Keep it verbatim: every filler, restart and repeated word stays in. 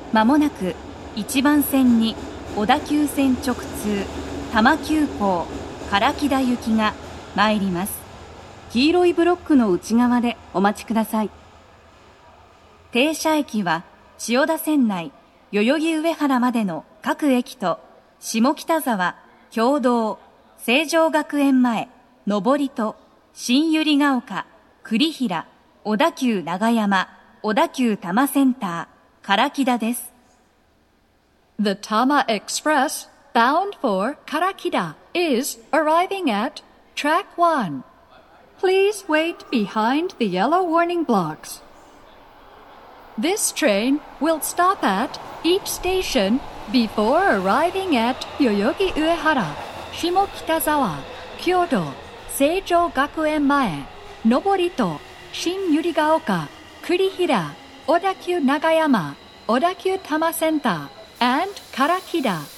まもなくいちばん線に小田急線直通多摩急行唐木田行きが参ります。黄色いブロックの内側でお待ちください。停車駅は千代田線内代々木上原までの各駅と下北沢、経堂、成城学園前、上りと新百合ヶ丘、栗平、小田急長山、小田急多摩センター、唐木田です。 The Tama Express bound for Karakida is arriving at track one. Please wait behind the yellow warning blocks. This train will stop at each station before arriving at Yoyogi Uehara, Shimokitazawa, Kyoto, Seijo Gakuen Mae, Noborito, Shin Yurigaoka, Kurihira, Odakyu Nagayama, Odakyu Tama Center, and Karakida.